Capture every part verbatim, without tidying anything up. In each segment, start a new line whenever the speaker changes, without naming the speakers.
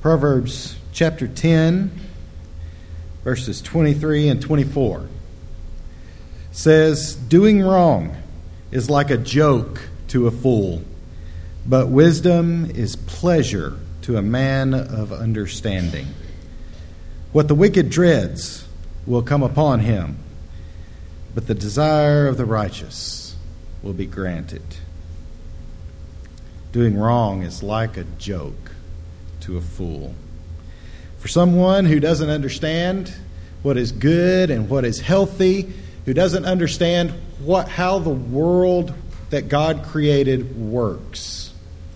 Proverbs chapter ten, verses twenty-three and twenty-four says, "Doing wrong is like a joke to a fool, but wisdom is pleasure to a man of understanding. What the wicked dreads will come upon him, but the desire of the righteous will be granted." Doing wrong is like a joke to a fool. For someone who doesn't understand what is good and what is healthy, who doesn't understand what how the world that God created works,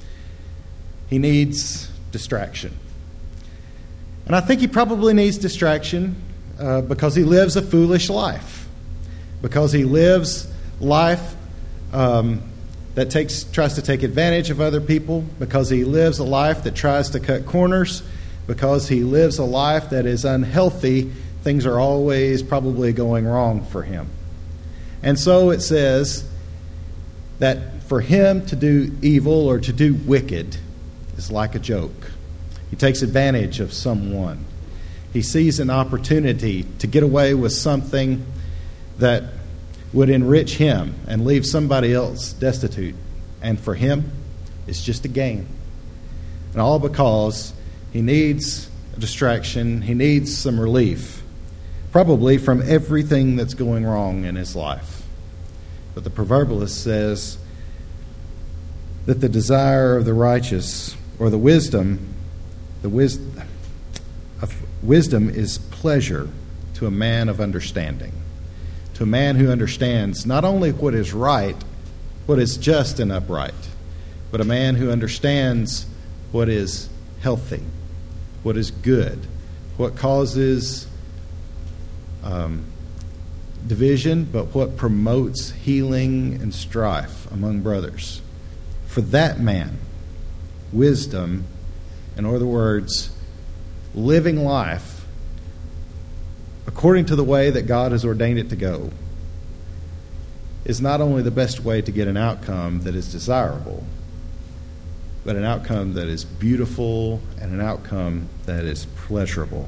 he needs distraction. And I think he probably needs distraction uh, because he lives a foolish life, because he lives life um, that takes tries to take advantage of other people, because he lives a life that tries to cut corners, because he lives a life that is unhealthy. Things are always probably going wrong for him. And so it says that for him to do evil or to do wicked is like a joke. He takes advantage of someone. He sees an opportunity to get away with something that would enrich him and leave somebody else destitute. And for him, it's just a game. And all because he needs a distraction. He needs some relief, probably from everything that's going wrong in his life. But the proverbialist says that the desire of the righteous, or the wisdom, the wis- of wisdom is pleasure to a man of understanding. To a man who understands not only what is right, what is just and upright, but a man who understands what is healthy, what is good, what causes um, division, but what promotes healing and strife among brothers. For that man, wisdom, in other words, living life according to the way that God has ordained it to go, is not only the best way to get an outcome that is desirable, but an outcome that is beautiful and an outcome that is pleasurable.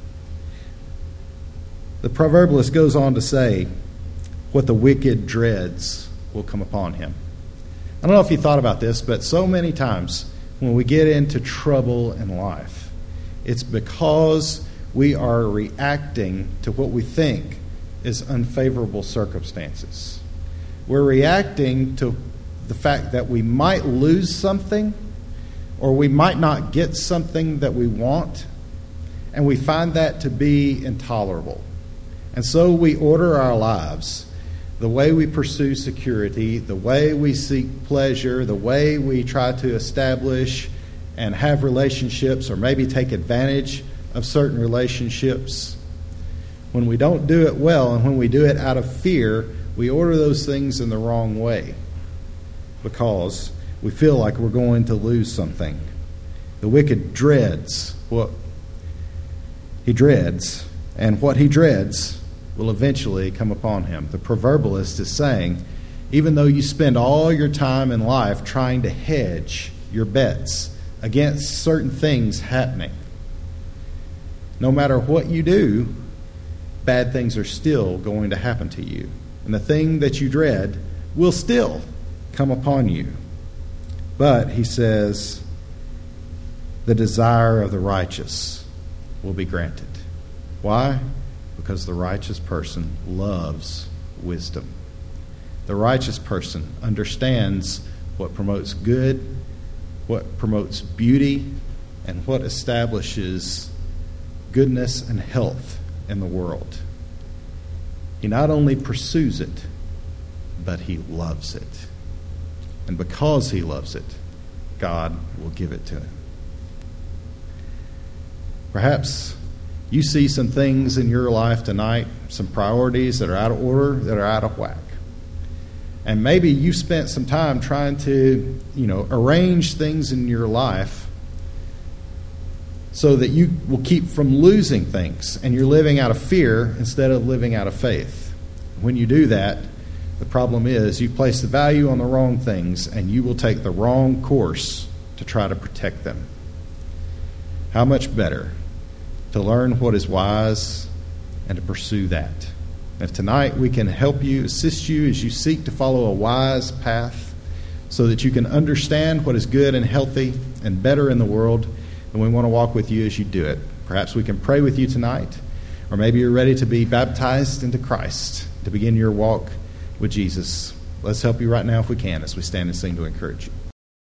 The proverbialist goes on to say, what the wicked dreads will come upon him. I don't know if you thought about this, but so many times when we get into trouble in life, it's because we are reacting to what we think is unfavorable circumstances. We're reacting to the fact that we might lose something, or we might not get something that we want, and we find that to be intolerable. And so we order our lives, the way we pursue security, the way we seek pleasure, the way we try to establish and have relationships, or maybe take advantage of certain relationships. When we don't do it well, and when we do it out of fear, we order those things in the wrong way because we feel like we're going to lose something. The wicked dreads what he dreads, and what he dreads will eventually come upon him. The proverbialist is saying, even though you spend all your time in life trying to hedge your bets against certain things happening, no matter what you do, bad things are still going to happen to you. And the thing that you dread will still come upon you. But, he says, the desire of the righteous will be granted. Why? Because the righteous person loves wisdom. The righteous person understands what promotes good, what promotes beauty, and what establishes goodness and health in the world. He not only pursues it, but he loves it. And because he loves it, God will give it to him. Perhaps you see some things in your life tonight, some priorities that are out of order, that are out of whack. And maybe you spent some time trying to, you know, arrange things in your life so that you will keep from losing things, and you're living out of fear instead of living out of faith. When you do that, the problem is you place the value on the wrong things, and you will take the wrong course to try to protect them. How much better to learn what is wise and to pursue that. If tonight we can help you, assist you as you seek to follow a wise path so that you can understand what is good and healthy and better in the world, then we want to walk with you as you do it. Perhaps we can pray with you tonight, or maybe you're ready to be baptized into Christ to begin your walk with Jesus. Let's help you right now if we can as we stand and sing to encourage you.